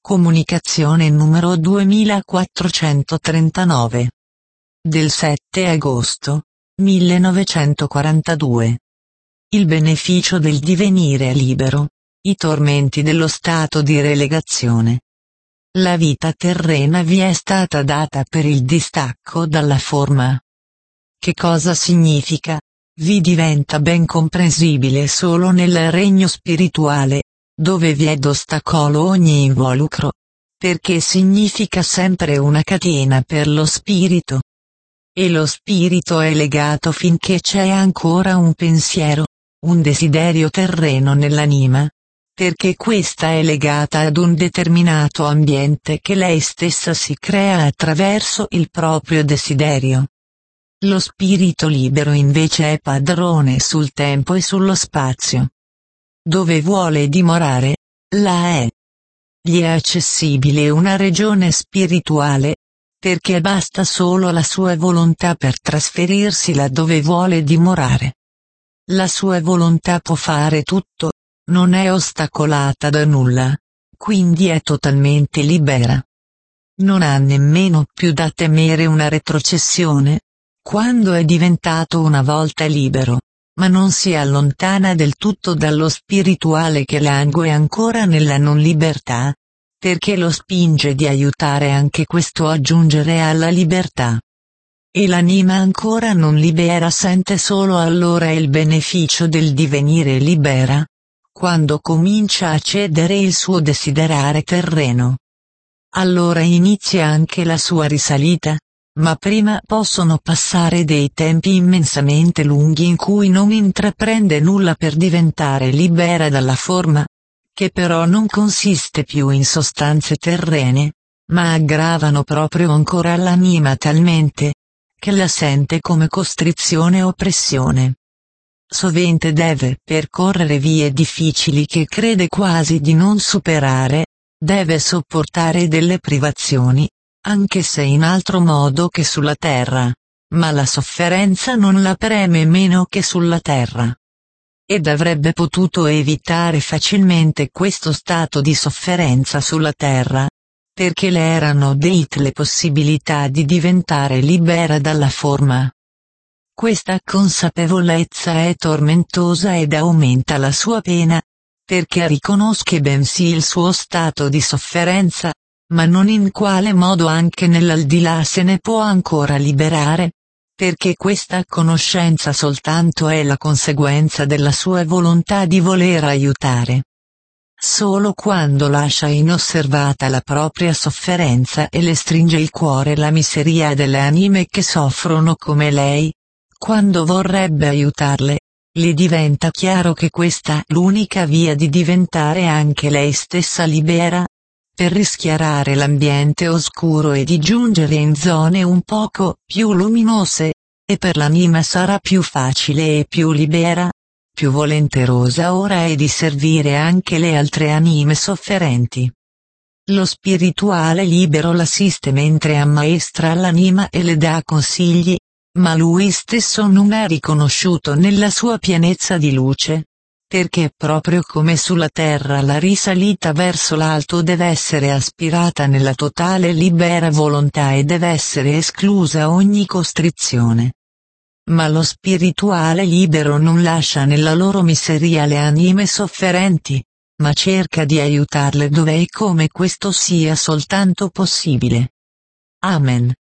Comunicazione numero 2439. Del 7 agosto 1942. Il beneficio del divenire libero, i tormenti dello stato di relegazione. La vita terrena vi è stata data per il distacco dalla forma. Che cosa significa? Vi diventa ben comprensibile solo nel regno spirituale, dove vi è d'ostacolo ogni involucro. Perché significa sempre una catena per lo spirito. E lo spirito è legato finché c'è ancora un pensiero, un desiderio terreno nell'anima. Perché questa è legata ad un determinato ambiente che lei stessa si crea attraverso il proprio desiderio. Lo spirito libero invece è padrone sul tempo e sullo spazio. Dove vuole dimorare, là è. Gli è accessibile una regione spirituale, perché basta solo la sua volontà per trasferirsi laddove vuole dimorare. La sua volontà può fare tutto, non è ostacolata da nulla, quindi è totalmente libera. Non ha nemmeno più da temere una retrocessione, quando è diventato una volta libero, ma non si allontana del tutto dallo spirituale che langue ancora nella non libertà, perché lo spinge di aiutare anche questo a giungere alla libertà. E l'anima ancora non libera sente solo allora il beneficio del divenire libera, quando comincia a cedere il suo desiderare terreno. Allora inizia anche la sua risalita, ma prima possono passare dei tempi immensamente lunghi in cui non intraprende nulla per diventare libera dalla forma, che però non consiste più in sostanze terrene, ma aggravano proprio ancora l'anima talmente, che la sente come costrizione e oppressione. Sovente deve percorrere vie difficili che crede quasi di non superare, deve sopportare delle privazioni, anche se in altro modo che sulla terra, ma la sofferenza non la preme meno che sulla terra. Ed avrebbe potuto evitare facilmente questo stato di sofferenza sulla terra, perché le erano date le possibilità di diventare libera dalla forma. Questa consapevolezza è tormentosa ed aumenta la sua pena, perché riconosce bensì il suo stato di sofferenza, ma non in quale modo anche nell'aldilà se ne può ancora liberare, perché questa conoscenza soltanto è la conseguenza della sua volontà di voler aiutare. Solo quando lascia inosservata la propria sofferenza e le stringe il cuore la miseria delle anime che soffrono come lei, quando vorrebbe aiutarle, le diventa chiaro che questa è l'unica via di diventare anche lei stessa libera, per rischiarare l'ambiente oscuro e di giungere in zone un poco più luminose, e per l'anima sarà più facile e più libera, più volenterosa ora è di servire anche le altre anime sofferenti. Lo spirituale libero l'assiste mentre ammaestra l'anima e le dà consigli, ma lui stesso non è riconosciuto nella sua pienezza di luce, perché proprio come sulla terra la risalita verso l'alto deve essere aspirata nella totale libera volontà e deve essere esclusa ogni costrizione. Ma lo spirituale libero non lascia nella loro miseria le anime sofferenti, ma cerca di aiutarle dove e come questo sia soltanto possibile. Amen.